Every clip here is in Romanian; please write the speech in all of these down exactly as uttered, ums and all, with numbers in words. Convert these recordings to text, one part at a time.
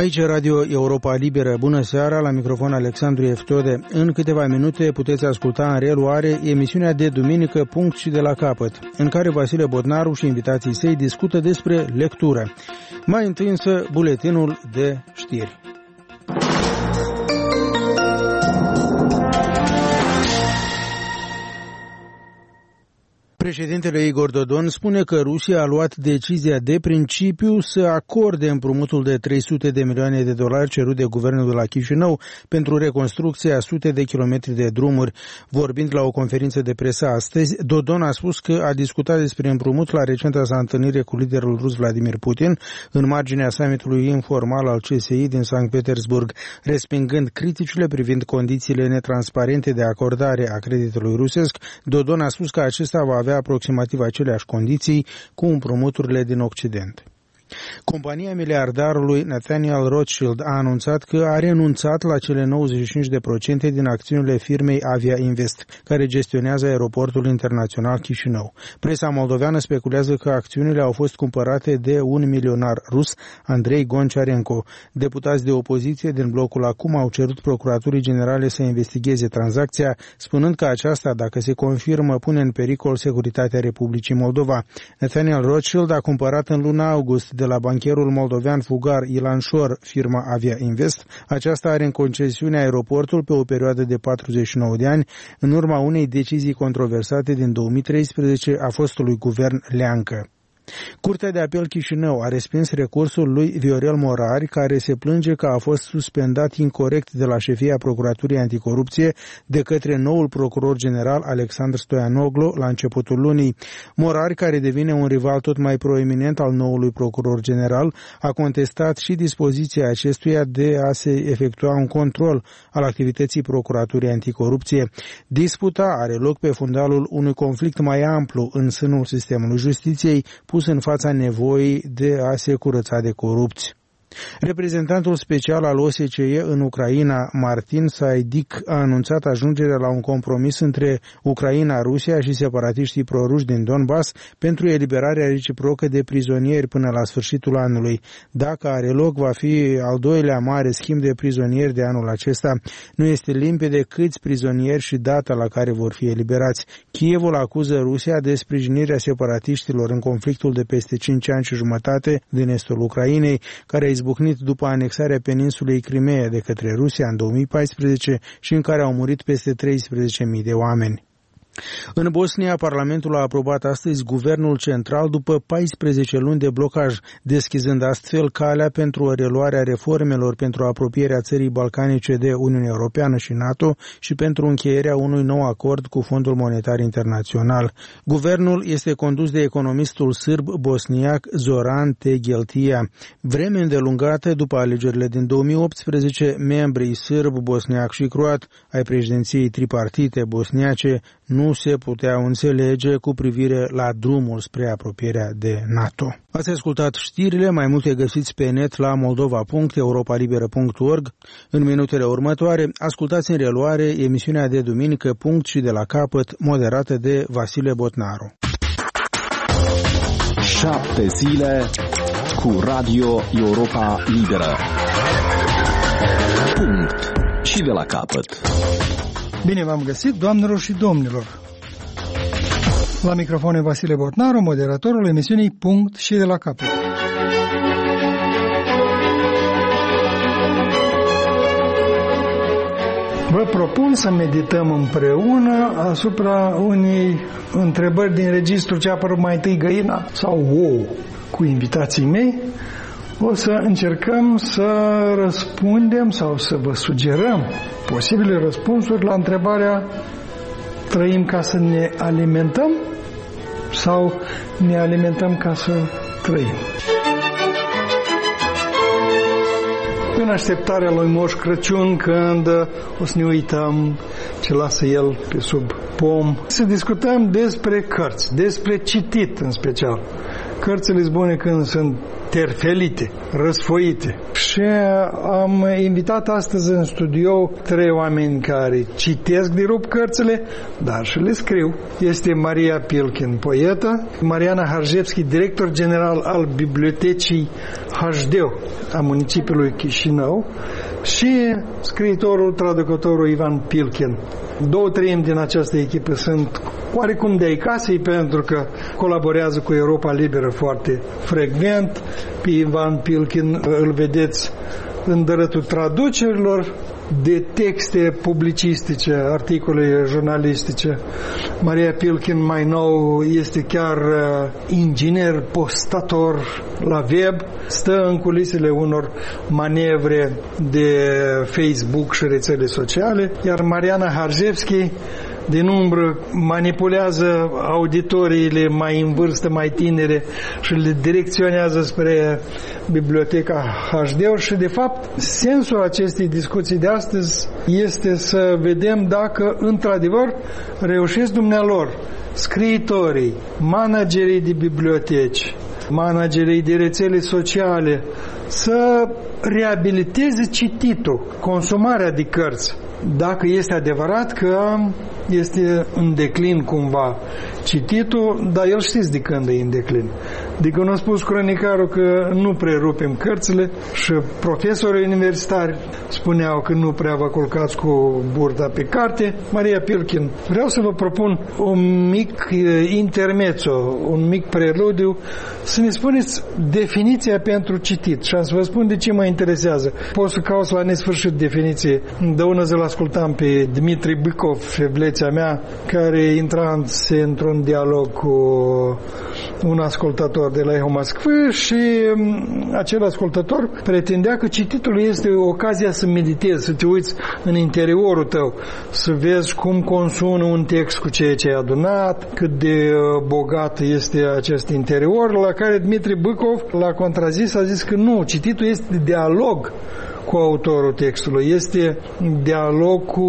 Aici Radio Europa Liberă. Bună seara, la microfon Alexandru Eftode. În câteva minute puteți asculta în reluare emisiunea de duminică Punct și de la capăt, în care Vasile Botnaru și invitații săi discută despre lectură. Mai întâi însă buletinul de știri. Președintele Igor Dodon spune că Rusia a luat decizia de principiu să acorde împrumutul de trei sute de milioane de dolari cerut de guvernul de la Chișinău pentru reconstrucția a sute de kilometri de drumuri. Vorbind la o conferință de presă astăzi, Dodon a spus că a discutat despre împrumut la recenta sa întâlnire cu liderul rus Vladimir Putin în marginea summitului informal al C S I din Sankt Petersburg, respingând criticile privind condițiile netransparente de acordare a creditului rusesc. Dodon a spus că acesta va avea aproximativ aceleași condiții cu împrumuturile din Occident. Compania miliardarului Nathaniel Rothschild a anunțat că a renunțat la cele nouăzeci și cinci de procente din acțiunile firmei Avia Invest, care gestionează aeroportul internațional Chișinău. Presa moldoveană speculează că acțiunile au fost cumpărate de un milionar rus, Andrei Goncharenko. Deputați de opoziție din blocul Acum au cerut Procuraturii Generale să investigheze tranzacția, spunând că aceasta, dacă se confirmă, pune în pericol securitatea Republicii Moldova. Nathaniel Rothschild a cumpărat în luna august de la bancherul moldovean fugar Ilan Șor firma Avia Invest. Aceasta are în concesiune aeroportul pe o perioadă de patruzeci și nouă de ani, în urma unei decizii controversate din două mii treisprezece a fostului guvern Leancă. Curtea de apel Chișinău a respins recursul lui Viorel Morari, care se plânge că a fost suspendat incorect de la șefia Procuraturii Anticorupție de către noul procuror general Alexandru Stoianoglu la începutul lunii. Morari, care devine un rival tot mai proeminent al noului procuror general, a contestat și dispoziția acestuia de a se efectua un control al activității Procuraturii Anticorupție. Disputa are loc pe fundalul unui conflict mai amplu în sânul sistemului justiției, pus în fața nevoii de a se curăța de corupți. Reprezentantul special al O S C E în Ucraina, Martin Saidic, a anunțat ajungerea la un compromis între Ucraina, Rusia și separatiștii proruși din Donbass pentru eliberarea reciprocă de prizonieri până la sfârșitul anului. Dacă are loc, va fi al doilea mare schimb de prizonieri de anul acesta. Nu este limpede câți prizonieri și data la care vor fi eliberați. Kievul acuză Rusia de sprijinirea separatiștilor în conflictul de peste cinci ani și jumătate din estul Ucrainei, care a izbucnit după anexarea peninsulei Crimea de către Rusia în două mii paisprezece și în care au murit peste treisprezece mii de oameni. În Bosnia, Parlamentul a aprobat astăzi guvernul central după paisprezece luni de blocaj, deschizând astfel calea pentru o reluare a reformelor pentru apropierea țării balcanice de Uniunea Europeană și NATO și pentru încheierea unui nou acord cu Fondul Monetar Internațional. Guvernul este condus de economistul sârb bosniac Zoran Tegheltia. Vreme îndelungată după alegerile din două mii optsprezece, membrii sârb, bosniac și croat ai președinției tripartite bosniace nu se puteau înțelege cu privire la drumul spre apropierea de NATO. Ați ascultat știrile, mai multe găsiți pe net la moldova punct europa liberă punct org. În minutele următoare, ascultați în reluare emisiunea de duminică Punct și de la capăt, moderată de Vasile Botnaru. Șapte zile cu Radio Europa Liberă. Punct și de la capăt. Bine v-am găsit, doamnelor și domnilor! La microfon e Vasile Botnaru, moderatorul emisiunii Punct și de la capăt. Vă propun să medităm împreună asupra unei întrebări din registru ce a apărut mai întâi găina sau ou. Cu invitații mei o să încercăm să răspundem sau să vă sugerăm posibile răspunsuri la întrebarea: trăim ca să ne alimentăm sau ne alimentăm ca să trăim? În așteptarea lui Moș Crăciun, când o să ne uităm ce lasă el pe sub pom, să discutăm despre cărți, despre citit în special. Cărțile bune când sunt terfelite, răsfoite. Și am invitat astăzi în studio trei oameni care citesc de rup cărțile, dar și le scriu. Este Maria Pilkin, poetă, Mariana Harjevski, director general al Bibliotecii Hajdeu a municipiului Chișinău și scriitorul, traducătorul Ivan Pilkin. Două treimi din această echipă sunt oarecum de-ai casei pentru că colaborează cu Europa Liberă foarte frecvent. Pe Ivan Pilkin îl vedeți în dărătul traducerilor de texte publicistice, articole jurnalistice. Maria Pilkin mai nou este chiar inginer, postator la web, stă în culisele unor manevre de Facebook și rețele sociale, iar Mariana Harjevski din umbră manipulează auditoriile mai în vârstă, mai tinere și le direcționează spre Biblioteca Hajdeu și de fapt sensul acestei discuții de astăzi este să vedem dacă într-adevăr reușesc dumnealor, scriitorii, managerii de biblioteci, managerii de rețele sociale să reabiliteze cititul, consumarea de cărți. Dacă este adevărat că este în declin cumva cititul, dar el știți de când e în declin. De când a spus cronicarul că nu prerupem cărțile și profesorii universitari spuneau că nu prea vă culcați cu burta pe carte. Maria Pilkin, vreau să vă propun un mic intermezzo, un mic preludiu, să ne spuneți definiția pentru citit și am să vă spun de ce mă interesează. Pot să caut la nesfârșit definiție. De una să-l ascultam pe Dmitri Bykov, feblețea mea, care intra într-un dialog cu un ascultător de la Eho Moskvă și acel ascultător pretindea că cititul este ocazia să meditezi, să te uiți în interiorul tău, să vezi cum consumă un text cu ceea ce ai adunat, cât de bogat este acest interior, la care Dmitri Bykov l-a contrazis, a zis că nu, cititul este dialog cu autorul textului, este dialog cu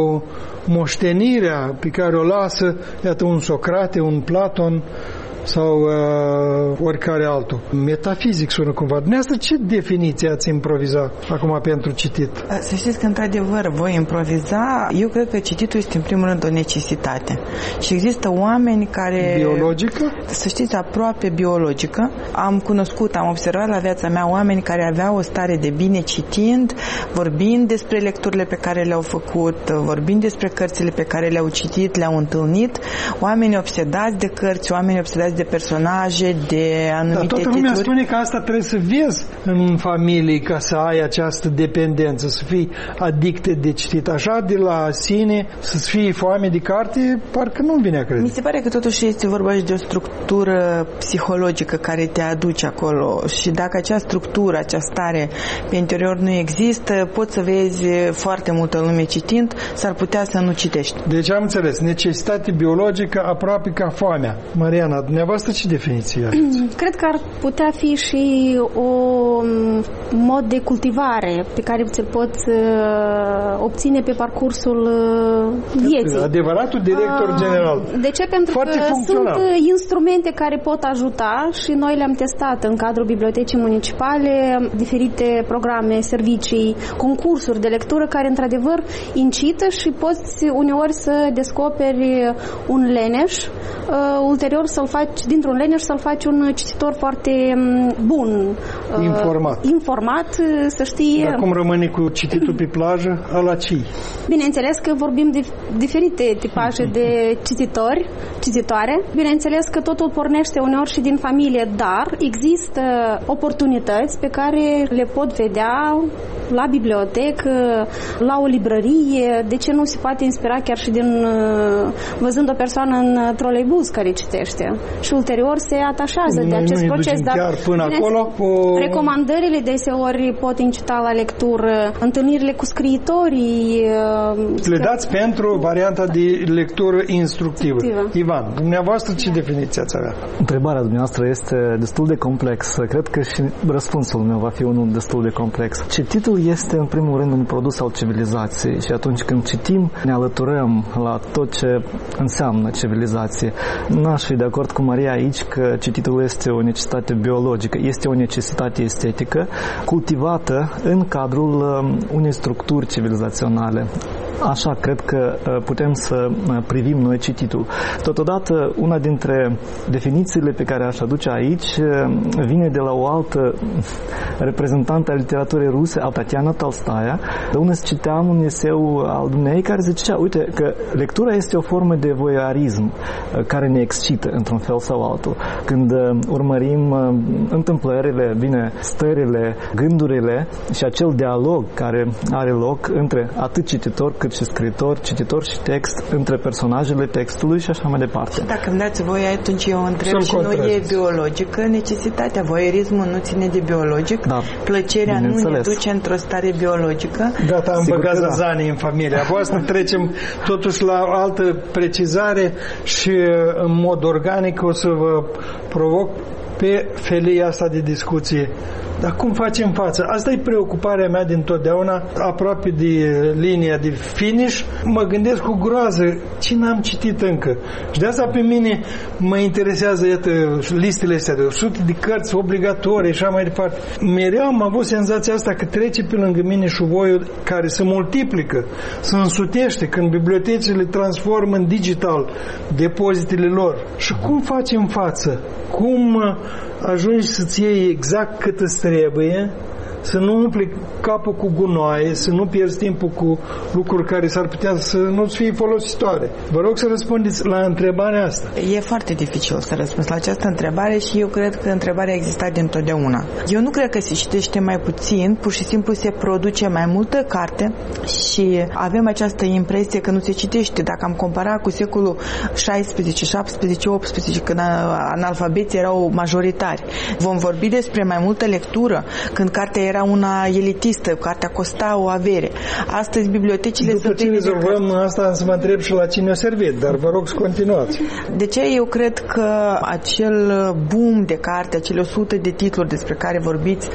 moștenirea pe care o lasă, iată, un Socrate, un Platon sau uh, oricare altul. Metafizic sună cumva. Dumneavoastră, ce definiție ați improviza acum pentru citit? Să știți că, într-adevăr, voi improviza. Eu cred că cititul este, în primul rând, o necesitate. Și există oameni care... Biologică? Să știți, aproape biologică. Am cunoscut, am observat la viața mea oameni care aveau o stare de bine citind, vorbind despre lecturile pe care le-au făcut, vorbind despre cărțile pe care le-au citit, le-au întâlnit, oameni obsedați de cărți, oameni obsedați de personaje, de anumite titluri. Dar toată lumea spune că asta trebuie să vezi în familie ca să ai această dependență, să fii adicte de citit. Așa, de la sine, să-ți fii foame de carte, parcă nu-mi vine a crede. Mi se pare că totuși este vorba și de o structură psihologică care te aduce acolo și dacă acea structură, acea stare pe interior nu există, poți să vezi foarte multă lume citind, s-ar putea să nu citești. Deci am înțeles, necesitate biologică aproape ca foamea. Mariana, dumneavoastră ce definiție aveți? Cred că ar putea fi și o mod de cultivare pe care ți-l poți obține pe parcursul vieții. Adevăratul director general. De ce? Pentru Foarte că funcțional. sunt instrumente care pot ajuta și noi le-am testat în cadrul bibliotecii municipale, diferite programe, servicii, concursuri de lectură care într-adevăr incită și poți uneori să descoperi un leneș, ulterior să-l faci dintr-un leneș să-l faci un cititor foarte bun, informat, uh, informat să știi. Dar cum rămâne cu cititul pe plajă, ăla ce? Bineînțeles că vorbim de diferite tipaje de cititori, cititoare. Bineînțeles că totul pornește uneori și din familie, dar există oportunități pe care le pot vedea la bibliotecă, la o librărie. De ce nu se poate inspira chiar și din văzând o persoană în troleibuz care citește și ulterior se atașează noi de acest proces. Dar chiar până acolo, o... recomandările deseori pot incita la lectură, întâlnirile cu scriitorii. Le dați pentru varianta de lectură instructivă. instructivă. Ivan, dumneavoastră ce definiție ați avea? Întrebarea dumneavoastră este destul de complexă. Cred că și răspunsul meu va fi unul destul de complex. Cititul este, în primul rând, un produs al civilizației și atunci când citim, ne alăturăm la tot ce înseamnă civilizație. N-aș fi de acord cu Maria aici că cititul este o necesitate biologică, este o necesitate estetică cultivată în cadrul unei structuri civilizaționale. Așa cred că putem să privim noi cititul. Totodată, una dintre definițiile pe care aș aduce aici vine de la o altă reprezentantă a literaturii ruse, a Tatiana Tolstoia, de unde citeam un eseu al dumneei care zicea, uite, că lectura este o formă de voyeurism care ne excită într-un fel sau altul. Când urmărim întâmplările, bine, stările, gândurile și acel dialog care are loc între atât cititor cât și scriitor, cititor și text, între personajele textului și așa mai departe. Dacă îmi dați voi, atunci eu întreb și nu e biologică necesitatea. Voyeurismul nu ține de biologic, da, plăcerea nu ne duce într-o stare biologică. Gata, am băgat zăzanii în familia voastră, trecem totuși la o altă precizare și în mod organic o să vă provoc pe felia asta de discuție. Dar cum facem față? Asta e preocuparea mea dintotdeauna, aproape de linia de finish. Mă gândesc cu groază ce n-am citit încă. Și de asta pe mine mă interesează, iată, listele astea de o sută de cărți obligatorii și așa mai departe. Mereu am avut senzația asta că trece pe lângă mine șuvoiul care se multiplică, se însutește când bibliotecile transformă în digital depozitele lor. Și cum facem față? Cum ajungi să-ți iei exact cât îți trebuie, să nu umpli capul cu gunoaie, să nu pierzi timpul cu lucruri care s-ar putea să nu-ți fie folositoare. Vă rog să răspundeți la întrebarea asta. E foarte dificil să răspunzi la această întrebare și eu cred că întrebarea a existat dintotdeauna. Eu nu cred că se citește mai puțin, pur și simplu se produce mai multă carte și avem această impresie că nu se citește. Dacă am comparat cu secolul șaisprezece, șaptesprezece, optsprezece, când analfabeții erau majoritari, vom vorbi despre mai multă lectură, când cartea era una elitistă, cartea costa o avere. Astăzi bibliotecile După sunt... ce rezolvăm asta, să mă întreb și la cine a servit, dar vă rog să continuați. De ce eu cred că acel boom de carte, acele o sută de titluri despre care vorbiți,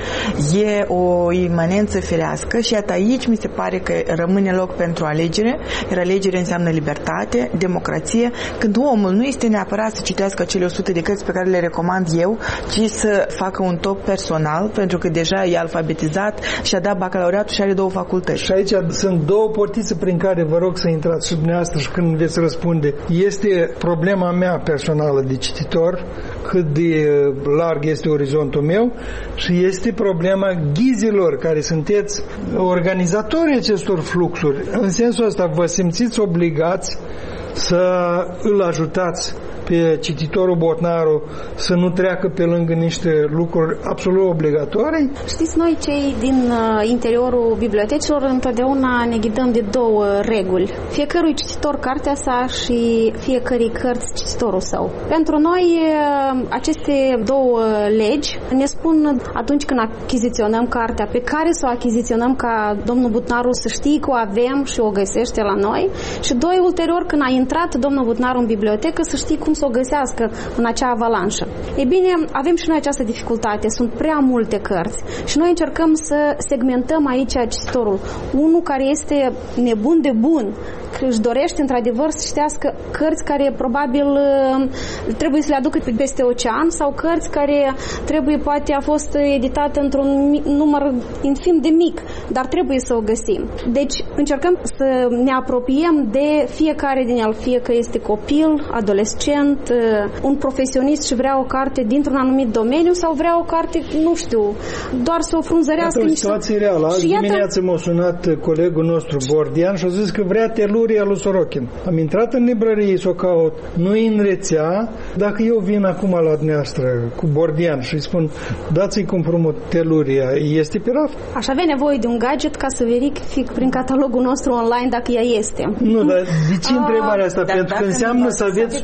e o imanență firească și iată aici mi se pare că rămâne loc pentru alegere, iar alegere înseamnă libertate, democrație, când omul nu este neapărat să citească acele o sută de cărți pe care le recomand eu, ci să facă un top personal, pentru că deja e alfabetizat și a dat bacalaureatul și are două facultăți. Și aici sunt două portițe prin care vă rog să intrați și dumneavoastră și când veți răspunde. Este problema mea personală de cititor, cât de larg este orizontul meu, și este problema ghizilor care sunteți organizatorii acestor fluxuri. În sensul ăsta vă simțiți obligați să îl ajutați pe cititorul Botnaru să nu treacă pe lângă niște lucruri absolut obligatorii? Știți, noi cei din uh, interiorul bibliotecilor întotdeauna ne ghidăm de două reguli. Fiecărui cititor cartea sa și fiecărui cărți cititorul său. Pentru noi uh, aceste două legi ne spun atunci când achiziționăm cartea pe care să o achiziționăm ca domnul Botnaru să știe că o avem și o găsește la noi, și doi, ulterior când a intrat domnul Botnaru în bibliotecă să știe cum să o găsească în acea avalanșă. Ei bine, avem și noi această dificultate. Sunt prea multe cărți și noi încercăm să segmentăm aici cititorul. Unul care este nebun de bun, că își dorește într-adevăr să citească cărți care probabil trebuie să le aducă peste ocean sau cărți care trebuie, poate a fost editată într-un număr infim de mic, dar trebuie să o găsim. Deci încercăm să ne apropiem de fiecare din el, fie că este copil, adolescent, un profesionist și vrea o carte dintr-un anumit domeniu sau vrea o carte, nu știu, doar să o frunzărească. Iată o situație reală. Azi dimineață m-a sunat colegul nostru Bordian și a zis că vrea teluria lui Sorokin. Am intrat în librărie să o caut, nu-i în rețea. Dacă eu vin acum la dumneavoastră cu Bordian și îi spun, dați-i cum frumos teluria, este pe raft? Aș avea nevoie de un gadget ca să verific prin catalogul nostru online dacă ea este. Nu, dar de ce întrebarea asta? Dar pentru că înseamnă să aveți tot de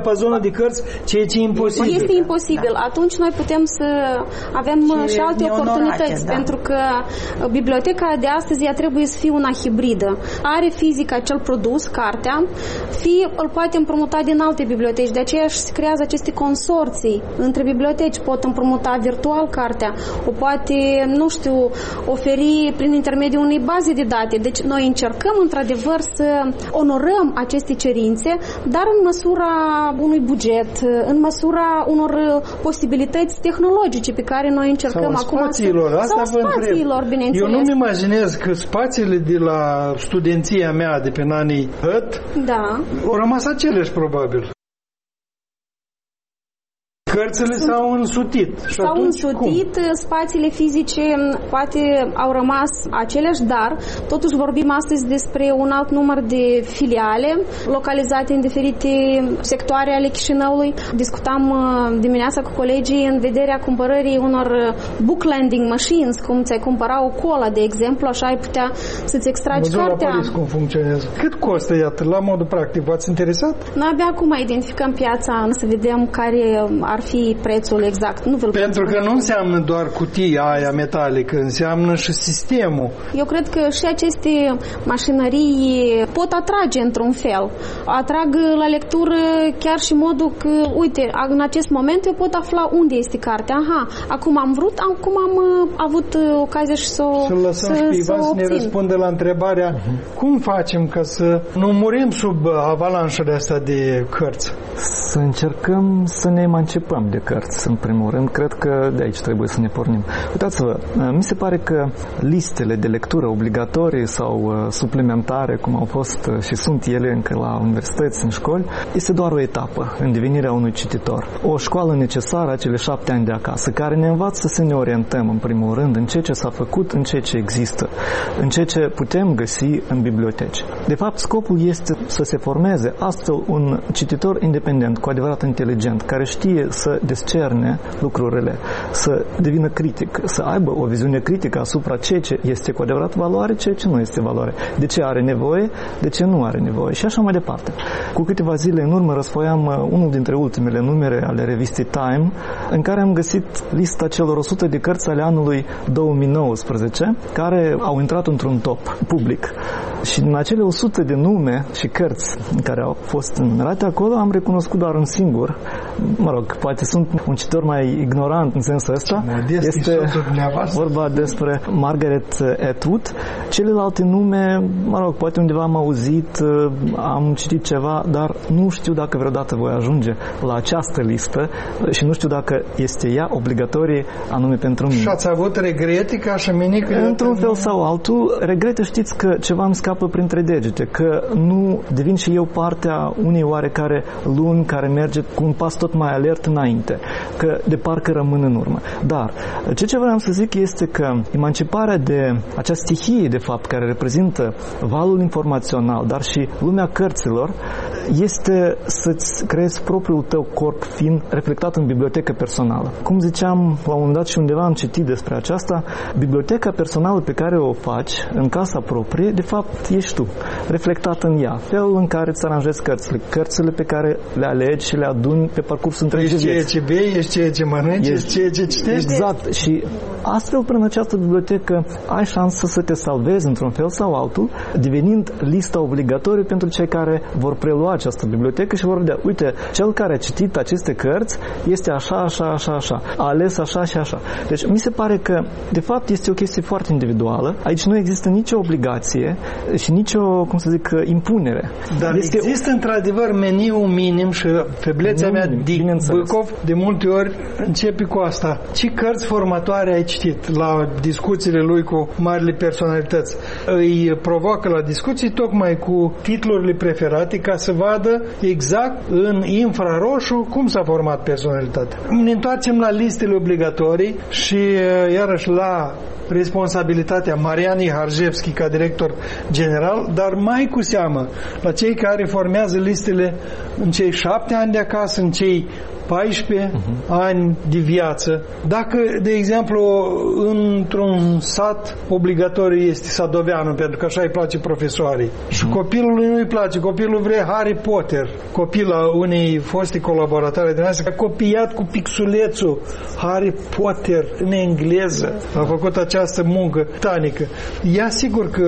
diapazonul de cărți, ceea ce e imposibil. Este imposibil. Da. Atunci noi putem să avem și, și alte oportunități, da. Pentru că biblioteca de astăzi ea trebuie să fie una hibridă. Are fizic acel produs, cartea, fie îl poate împrumuta din alte biblioteci. De aceea se creează aceste consorții între biblioteci. Pot împrumuta virtual cartea, o poate, nu știu, oferi prin intermediul unei baze de date. Deci noi încercăm într-adevăr să onorăm aceste cerințe, dar în măsura unui buget, în măsura unor posibilități tehnologice pe care noi încercăm sau acum spațiilor, să... asta sau spațiilor, bineînțeles. Eu nu-mi imaginez că spațiile de la studenția mea de pe anii hăt da. au rămas aceleși, probabil. Cărțile Sunt... s-au însutit. S-au însutit, cum? Spațiile fizice poate au rămas aceleași, dar totuși vorbim astăzi despre un alt număr de filiale localizate în diferite sectoare ale Chișinăului. Discutam dimineața cu colegii în vederea cumpărării unor book lending machines, cum ți-ai cumpăra o cola, de exemplu, așa ai putea să-ți extragi Mă cartea. La Paris, cum funcționează. Cât costă, iată, la modul practic? V-ați interesat? Noi abia acum identificăm piața, să vedem care ar fi prețul exact. Nu Pentru că nu înseamnă doar cutia aia metalică, înseamnă și sistemul. Eu cred că și aceste mașinării pot atrage într-un fel. Atrag la lectură chiar și modul că, uite, în acest moment eu pot afla unde este cartea. Aha, acum am vrut, acum am avut ocazia și să o Să lăsăm să, și pe Ivan să, să ne răspundă la întrebarea uh-huh. cum facem ca să nu murim sub avalanșele astea de cărți? Să încercăm să ne emancipăm de cărți, în primul rând. Cred că de aici trebuie să ne pornim. Uitați-vă, mi se pare că listele de lectură obligatorii sau suplimentare, cum au fost și sunt ele încă la universități, în școli, este doar o etapă în devenirea unui cititor. O școală necesară, acele șapte ani de acasă, care ne învață să ne orientăm, în primul rând, în ceea ce s-a făcut, în ceea ce există, în ceea ce putem găsi în biblioteci. De fapt, scopul este să se formeze astfel un cititor independent, cu adevărat inteligent, care știe să descerne lucrurile, să devină critic, să aibă o viziune critică asupra ceea ce este cu adevărat valoare, ceea ce nu este valoare, de ce are nevoie, de ce nu are nevoie și așa mai departe. Cu câteva zile în urmă răsfoiam unul dintre ultimele numere ale revistei Time, în care am găsit lista celor o sută de cărți ale anului două mii nouăsprezece, care au intrat într-un top public. Și din acele o sută de nume și cărți care au fost numerate acolo, am recunoscut doar un singur. Mă rog, poate sunt un cititor mai ignorant în sensul ăsta. Este vorba despre Margaret Atwood. Celelalte nume, mă rog, poate undeva am auzit, am citit ceva, dar nu știu dacă vreodată voi ajunge la această listă și nu știu dacă este ea obligatorie anume pentru mine. Și ați avut regrete ca și mine? Într-un fel sau altul, regrete, știți că ceva îmi scapă printre degete, că nu devin și eu partea unei oarecare lumi care merge cu un pas tot mai alert înainte, că de parcă rămân în urmă. Dar ce ce vreau să zic este că emanciparea de acea stihie, de fapt, care reprezintă valul informațional, dar și lumea cărților, este să-ți creezi propriul tău corp fiind reflectat în bibliotecă personală. Cum ziceam la un moment dat și undeva am citit despre aceasta, biblioteca personală pe care o faci în casa proprie, de fapt, ești tu, reflectat în ea. Felul în care îți aranjezi cărțile, cărțile pe care le alegi și le aduni pe parcursul întregii vieți. Ești ceea ce bei, ești ceea ce mănânci, ești ceea ce citești. Exact. Și astfel, prin această bibliotecă, ai șansă să te salvezi într-un fel sau altul, devenind lista obligatorie pentru cei care vor prelua această bibliotecă și vor vedea, uite, cel care a citit aceste cărți este așa, așa, așa, așa, a ales așa și așa. Deci, mi se pare că, de fapt, este o chestie foarte individuală. Aici nu există nicio obligație și nicio, cum să zic, impunere. Dar este există, într-adevăr, meniul minim și feblețea mea, Dic Bâcov, de multe ori începe cu asta. Ce cărți formatoare ai citit la discuțiile lui cu marile personalități? Îi provoacă la discuții tocmai cu titlurile preferate ca să vadă exact în infraroșu cum s-a format personalitatea. Ne întoarcem la listele obligatorii și iarăși la responsabilitatea Marianei Harjevski ca director general, dar mai cu seamă la cei care formează listele în cei șapte ani de acasă, în cei paisprezece uh-huh. ani de viață. Dacă, de exemplu, într-un sat obligatoriu este sadoveanul, pentru că așa îi place profesorii, uh-huh. și copilului nu îi place, copilul vrea Harry Potter, copila unei foste colaboratoare de noastre, a copiat cu pixulețul Harry Potter în engleză, a făcut această muncă titanică. Ea sigur că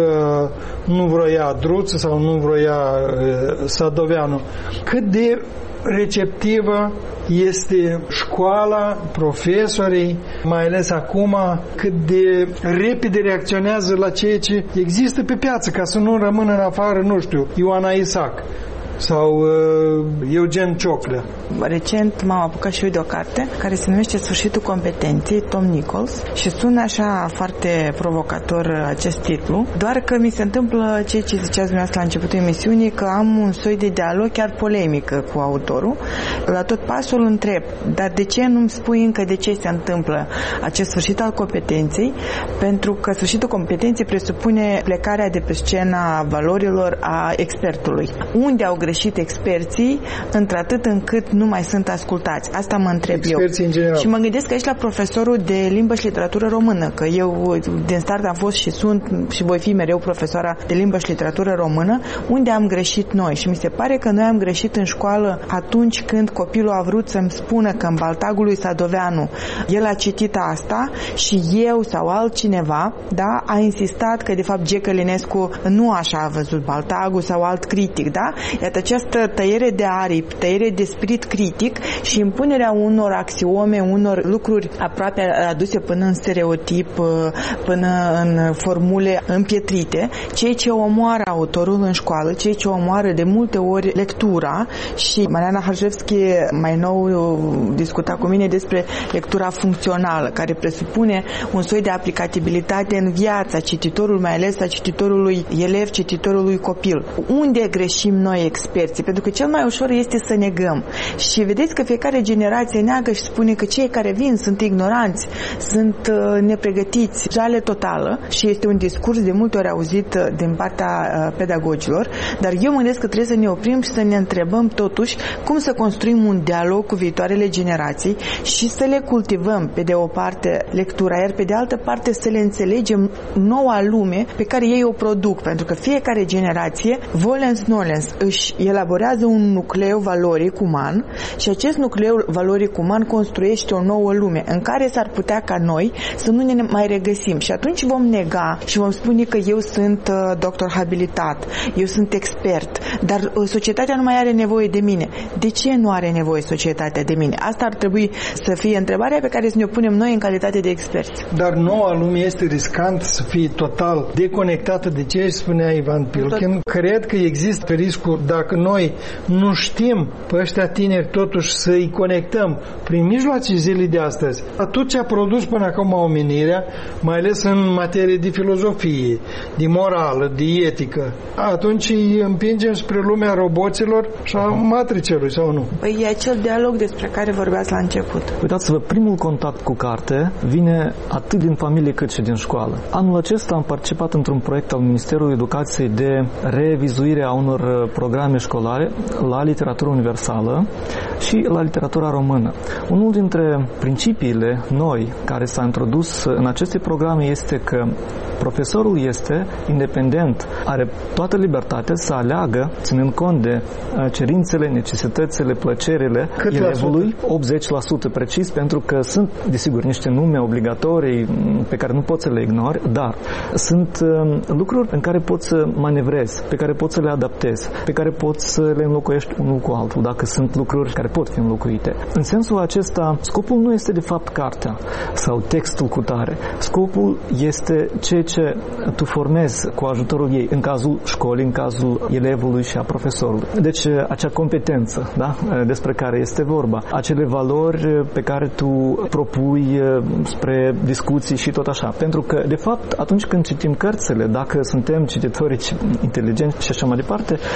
nu vroia druță sau nu vroia uh, sadoveanul. Cât de receptivă este școala, profesorii, mai ales acum, cât de repede reacționează la ceea ce există pe piață, ca să nu rămână în afară, nu știu, Ioana Isaac sau uh, Eugen Cioclea. Recent m-am apucat și eu de o carte care se numește Sfârșitul competenței, Tom Nichols, și sună așa foarte provocator acest titlu, doar că mi se întâmplă ceea ce ziceați dumneavoastră la începutul emisiunii, că am un soi de dialog chiar polemică cu autorul. La tot pasul întreb, dar de ce nu-mi spui încă de ce se întâmplă acest sfârșit al competenței? Pentru că sfârșitul competenței presupune plecarea de pe scena valorilor a expertului. Unde au greșit experții, într-atât încât nu mai sunt ascultați. Asta mă întreb experții eu. În general. Și mă gândesc aici la profesorul de limbă și literatură română, că eu din start am fost și sunt și voi fi mereu profesoara de limbă și literatură română, unde am greșit noi. Și mi se pare că noi am greșit în școală atunci când copilul a vrut să-mi spună că în Baltagul lui Sadoveanu el a citit asta și eu sau altcineva, da, a insistat că de fapt G. Călinescu nu așa a văzut Baltagul sau alt critic, da? Iată această tăiere de aripi, tăiere de spirit critic și impunerea unor axiome, unor lucruri aproape aduse până în stereotip, până în formule împietrite, ceea ce omoară autorul în școală, ceea ce omoară de multe ori lectura. Și Mariana Harjevski mai nou discuta cu mine despre lectura funcțională, care presupune un soi de aplicabilitate în viața cititorului, mai ales a cititorului elev, cititorului copil. Unde greșim noi experții? Pentru că cel mai ușor este să negăm. Și vedeți că fiecare generație neagă și spune că cei care vin sunt ignoranți, sunt uh, nepregătiți, jale totală, și este un discurs de multe ori auzit uh, din partea uh, pedagogilor, dar eu mă gândesc că trebuie să ne oprim și să ne întrebăm totuși cum să construim un dialog cu viitoarele generații și să le cultivăm pe de o parte lectura, iar pe de altă parte să le înțelegem noua lume pe care ei o produc, pentru că fiecare generație, volens nolens, își elaborează un nucleu valoric uman și acest nucleu valoric uman construiește o nouă lume în care s-ar putea ca noi să nu ne mai regăsim și atunci vom nega și vom spune că eu sunt uh, doctor habilitat, eu sunt expert, dar uh, societatea nu mai are nevoie de mine. De ce nu are nevoie societatea de mine? Asta ar trebui să fie întrebarea pe care să ne o punem noi în calitate de experți. Dar noua lume este riscant să fie total deconectată de ce spunea Ivan Pilkin. Cred că există riscul, dacă noi nu știm pe ăștia tineri totuși să-i conectăm prin mijloace zilei de astăzi la tot ce a produs până acum omenirea, mai ales în materie de filozofie, de morală, de etică, atunci îi împingem spre lumea roboților și a matricelui, sau nu? Păi e acel dialog despre care vorbeați la început. Uitați-vă, primul contact cu carte vine atât din familie cât și din școală. Anul acesta am participat într-un proiect al Ministerului Educației de revizuire a unor programe școlare la literatură universală și la literatura română. Unul dintre principiile noi care s-a introdus în aceste programe este că profesorul este independent, are toată libertatea să aleagă, ținând cont de cerințele, necesitățile, plăcerile Cât elevului, optzeci la sută precis, pentru că sunt, desigur, niște nume obligatorii pe care nu poți să le ignori, dar sunt lucruri în care poți să manevrezi, pe care poți să le adaptezi, pe care poți să le înlocuiești unul cu altul, dacă sunt lucruri care pot fi înlocuite. În sensul acesta, scopul nu este de fapt cartea sau textul cu tare. Scopul este ceea ce tu formezi cu ajutorul ei, în cazul școlii, în cazul elevului și a profesorului. Deci acea competență, da, despre care este vorba, acele valori pe care tu propui spre discuții și tot așa. Pentru că, de fapt, atunci când citim cărțile, dacă suntem cititori inteligenți și așa mai departe, noi,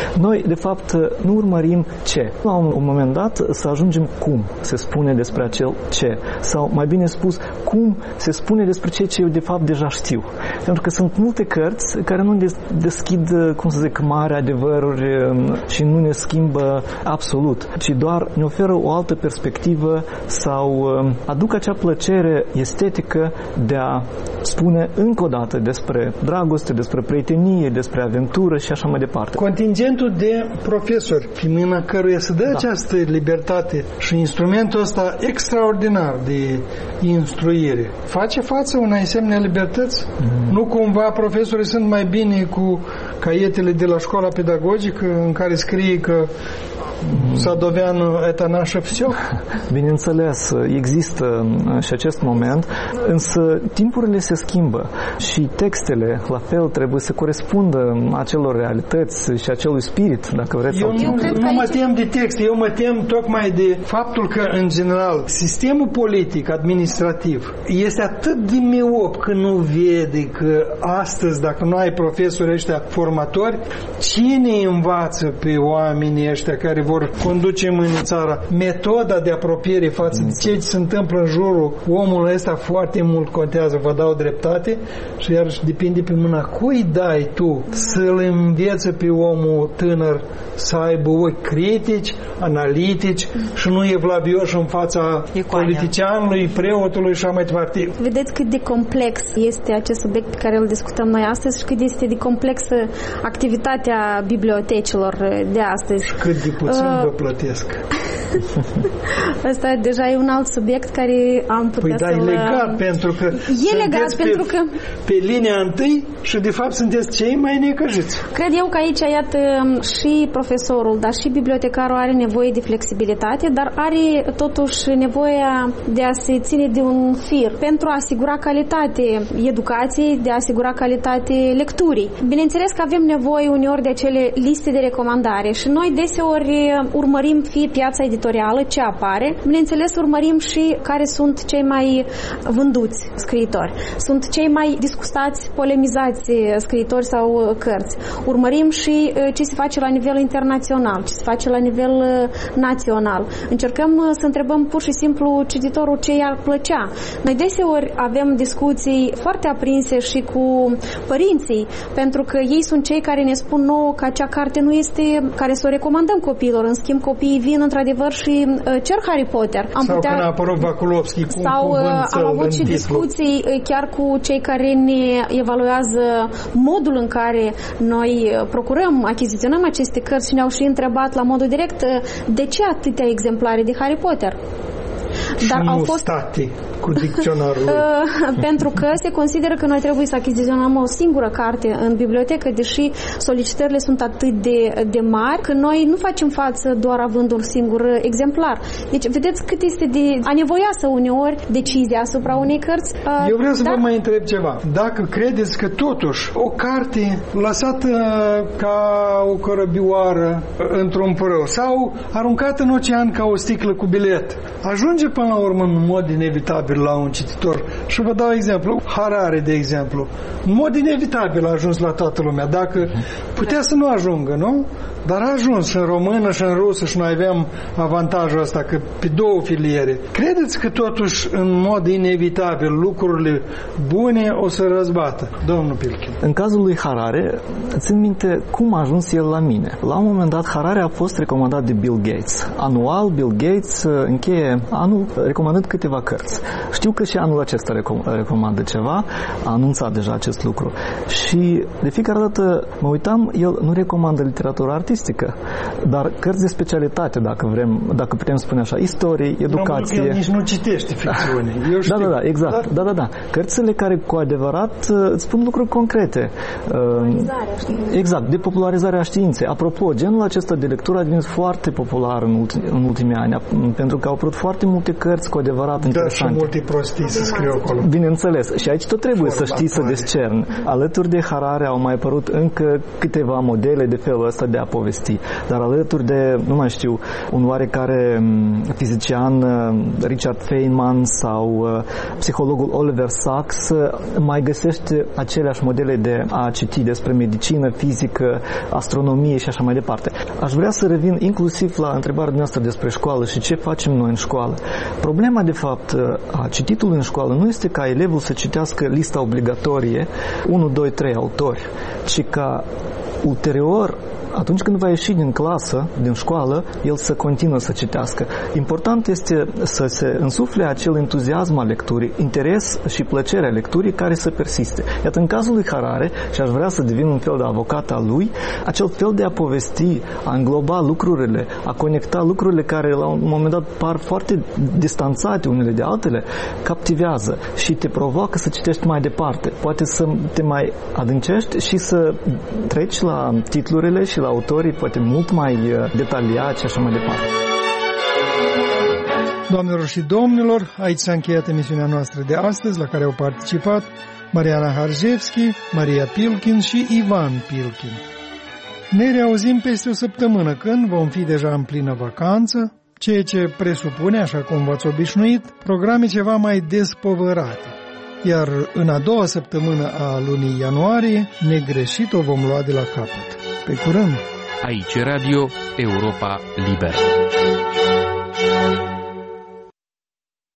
de fapt, nu urmărim ce. La un moment dat să ajungem cum se spune despre acel ce. Sau, mai bine spus, cum se spune despre ceea ce eu, de fapt, deja știu. Pentru că sunt multe cărți care nu deschid, cum să zic, mari adevăruri și nu ne schimbă absolut, ci doar ne oferă o altă perspectivă sau aduc acea plăcere estetică de a spune încă o dată despre dragoste, despre prietenie, despre aventură și așa mai departe. Contingentul de profesori, prin mâna căruia se dă da. această libertate și instrumentul ăsta extraordinar de instruire, face față unei asemenea libertăți? Mm. Nu cumva profesorii sunt mai bine cu caietele de la școala pedagogică în care scrie că Sadoveanu это наше всё? Bineînțeles, există și acest moment, însă timpurile se schimbă și textele, la fel, trebuie să corespundă acelor realități și acelui spirit, dacă vreți. Eu nu, nu mă tem de text, eu mă tem tocmai de faptul că, în general, sistemul politic, administrativ, este atât de miop că nu vede că astăzi, dacă nu ai profesori ăștia formatori, cine învață pe oamenii ăștia care vor conduce în țara metoda de apropiere față de ce se întâmplă în jurul omului ăsta foarte mult contează, vă dau dreptate și iarăși depinde pe mâna cui dai tu să-l înveți pe omul tânăr să aibă ochi critici, analitici și nu evlavioși în fața politicianului, preotului și așa mai departe. Vedeți cât de complex este acest subiect pe care îl discutăm noi astăzi și cât este de complexă activitatea bibliotecilor de astăzi. Și cât de puțin uh, vă plătesc. Asta deja e un alt subiect care am putea păi, să-l... Păi, da, e legat, pentru că e legat, pentru pe, că... pe linia întâi și, de fapt, sunteți cei mai necăjiți. Cred eu că aici, iată, și profesorul, dar și bibliotecarul are nevoie de flexibilitate, dar are, totuși, nevoia de a se ține de un fir pentru a asigura calitate educației, de a asigura calitate lecturii. Bineînțeles că avem nevoie uneori de acele liste de recomandare și noi deseori urmărim fie piața editorială, ce apare, bineînțeles urmărim și care sunt cei mai vânduți scriitori, sunt cei mai discutați, polemizați scriitori sau cărți. Urmărim și ce se face la nivel internațional, ce se face la nivel național. Încercăm să întrebăm pur și simplu cititorul ce i-ar plăcea. Noi deseori avem discuții foarte aprinse și cu părinții, pentru că ei sunt cei care ne spun nouă că acea carte nu este care să o recomandăm copiilor. În schimb, copiii vin într-adevăr și cer Harry Potter. Am sau putea... când a apărut Vakulovski cu sau un am avut și discuții chiar cu cei care ne evaluează modul în care noi procurăm, achiziționăm aceste cărți și ne-au și întrebat la modul direct de ce atâtea exemplare de Harry Potter. Dar au fost state cu dicționarul. Pentru că se consideră că noi trebuie să achiziționăm o singură carte în bibliotecă, deși solicitările sunt atât de, de mari, că noi nu facem față doar având un singur exemplar. Deci, vedeți cât este de anevoioasă uneori decizia asupra unei cărți. Eu vreau să dar... vă mai întreb ceva. Dacă credeți că totuși o carte lăsată ca o corăbioară într-un părău sau aruncată în ocean ca o sticlă cu bilet, ajunge până la urmă în mod inevitabil la un cititor. Și vă dau exemplu. Harari, de exemplu. În mod inevitabil a ajuns la toată lumea. Dacă putea să nu ajungă, nu? Dar a ajuns în română și în rusă și noi aveam avantajul ăsta că pe două filiere. Credeți că totuși în mod inevitabil lucrurile bune o să răzbată? Domnul Pilkin. În cazul lui Harari, țin minte cum a ajuns el la mine. La un moment dat, Harari a fost recomandat de Bill Gates. Anual, Bill Gates încheie anul recomandând câteva cărți. Știu că și anul acesta recom- recomandă ceva, a anunțat deja acest lucru. Și de fiecare dată mă uitam, el nu recomandă literatura artistică, dar cărți de specialitate, dacă vrem, dacă putem spune așa, istorie, educație. El nici nu citește ficțiune. Eu știu. Da, da, da, exact. Da, da, da. Cărțile care cu adevărat îți spun lucruri concrete. Exact, de popularizarea științei. Apropo, genul acesta de lectură a devenit foarte popular în, ultim, în ultimii ani, pentru că au apărut foarte multe cărți cu adevărat interesante. Da, și multe prostii să scriu acolo. Bineînțeles, și aici tot trebuie Forma să știi să discerni. Alături de Harari au mai apărut încă câteva modele de felul ăsta de a povesti, dar alături de, nu mai știu, un oarecare fizician Richard Feynman sau psihologul Oliver Sacks, mai găsești aceleași modele de a citi despre medicină, fizică, astronomie și așa mai departe. Aș vrea să revin inclusiv la întrebarea noastră despre școală și ce facem noi în școală. Problema, de fapt, a cititului în școală nu este ca elevul să citească lista obligatorie unu, doi, trei autori, ci ca ulterior, atunci când va ieși din clasă, din școală, el să continuă să citească. Important este să se însufle acel entuziasm al lecturii, interes și plăcerea lecturii care să persiste. Iată, în cazul lui Harari, și aș vrea să devin un fel de avocat al lui, acel fel de a povesti, a îngloba lucrurile, a conecta lucrurile care la un moment dat par foarte distanțate unele de altele, captivează și te provoacă să citești mai departe. Poate să te mai adâncești și să treci la titlurile și la autorii poate mult mai detaliați și așa mai departe. Doamnelor și domnilor, aici s-a încheiat emisiunea noastră de astăzi, la care au participat Mariana Harjevski, Maria Pilkin și Ivan Pilkin. Ne reauzim peste o săptămână, când vom fi deja în plină vacanță, ceea ce presupune, așa cum v-ați obișnuit, programe ceva mai despovărate. Iar în a doua săptămână a lunii ianuarie, negreșit o vom lua de la capăt. Pe curând! Aici Radio Europa Liberă.